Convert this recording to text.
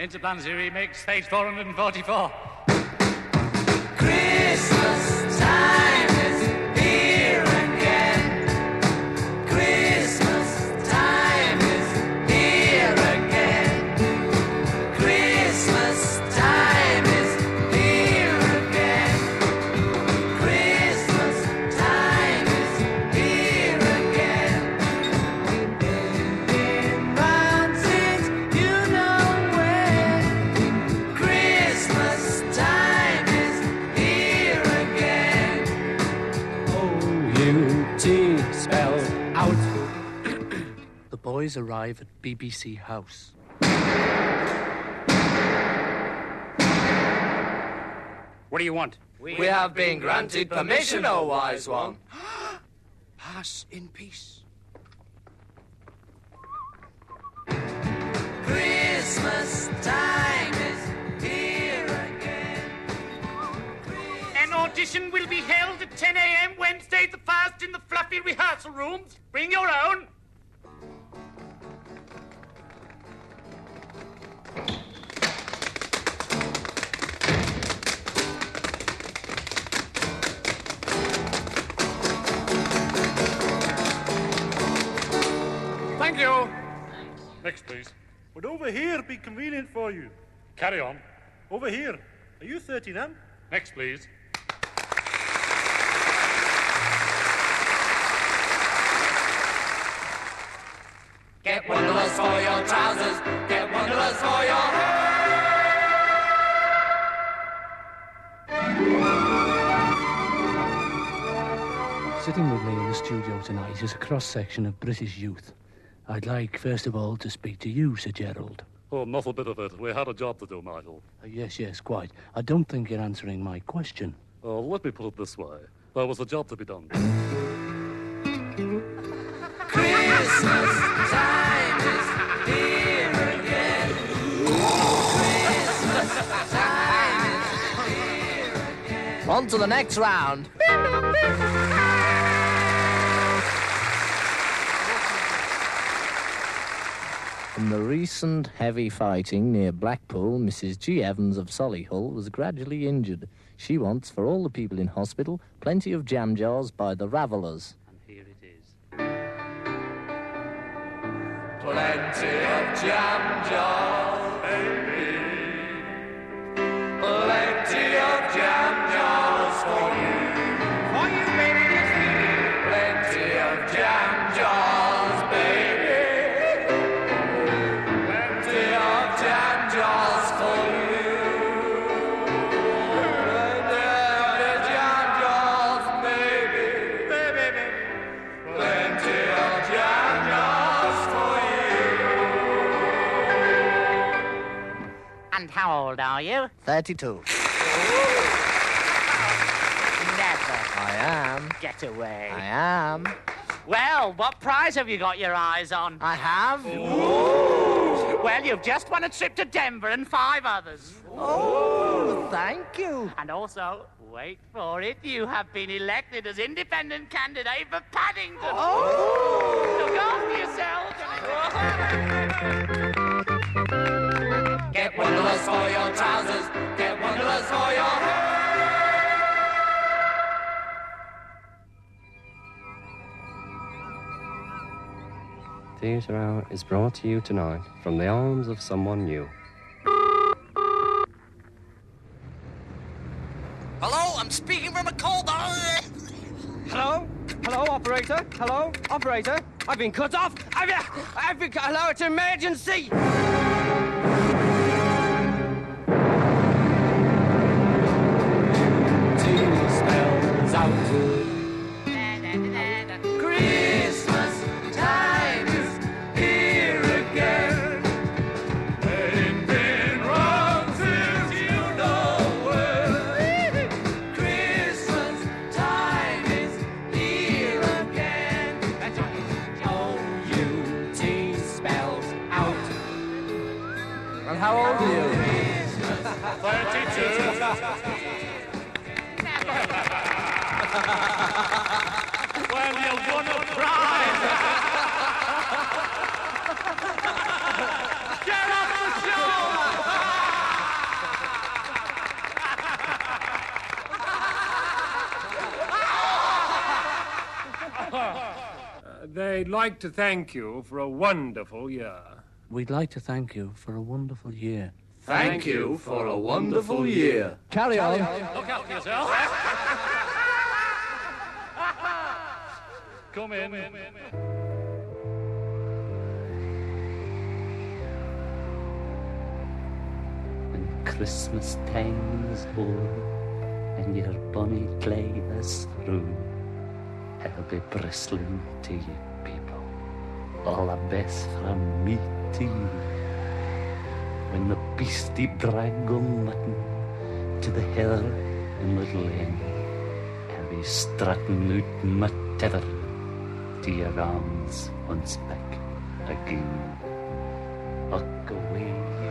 Interplanetary Remix, page 444. Christmas time is here again. Christmas time is here again. Christmas time is here again. Christmas time is here again. We've been round since you know when. Christmas time is here again. O-U-T spells out. The boys arrive at BBC House. What do you want? We have been granted permission, O wise one. Pass in peace. Christmas time is here again. An audition will be held at 10 a.m. Wednesday the 1st in the fluffy rehearsal rooms. Bring your own. Thank you. Next, please. Would over here be convenient for you? Carry on. Over here. Are you 30 then? Next, please. Get wonderless for your trousers. Get wonderless for your hair. Sitting with me in the studio tonight is a cross-section of British youth. I'd like, first of all, to speak to you, Sir Gerald. Oh, not a bit of it. We had a job to do, Michael. Yes, quite. I don't think you're answering my question. Let me put it this way. There was a job to be done. Christmas time is here again. Christmas time is here again. On to the next round. In the recent heavy fighting near Blackpool, Mrs. G. Evans of Solihull was gradually injured. She wants, for all the people in hospital, plenty of jam jars by the Ravellers. And here it is. Plenty of jam jars, baby. Plenty of jam jars for you. For you, baby. Plenty of jam jars, baby. Plenty of jam jars for you. Plenty of jam jars, baby. Plenty of jam jars for you. And how old are you? 32. Never. I am. Get away. I am. Well, what prize have you got your eyes on? I have. Well, you've just won a trip to Denver and 5 others. Oh, thank you. And also, wait for it, you have been elected as independent candidate for Paddington. Oh. Look after yourself. Get wonderless for your trousers. Get wonderless for your hair. Theatre Hour is brought to you tonight from the arms of someone new. Hello, I'm speaking from a cold. Hello? Hello, operator? Hello, operator? I've been cut off. Hello, it's an emergency. Two spells out. Christmas time is here again. They've been round since you know when. Christmas time is here again. O-U-T spells out. Well, how old are you? 32. Well, you won a prize. Get off the show! I'd like to thank you for a wonderful year. We'd like to thank you for a wonderful year. Thank you for a wonderful year. Carry on. Look out for yourself. Come in. When Christmas time is o'er and your bonny clay is through, I'll be bristling to you, people. All the best from me to you. When the beastie drag go mutton to the heather in Little Lane, I'll be strutting out my tether to your arms once back again. Look away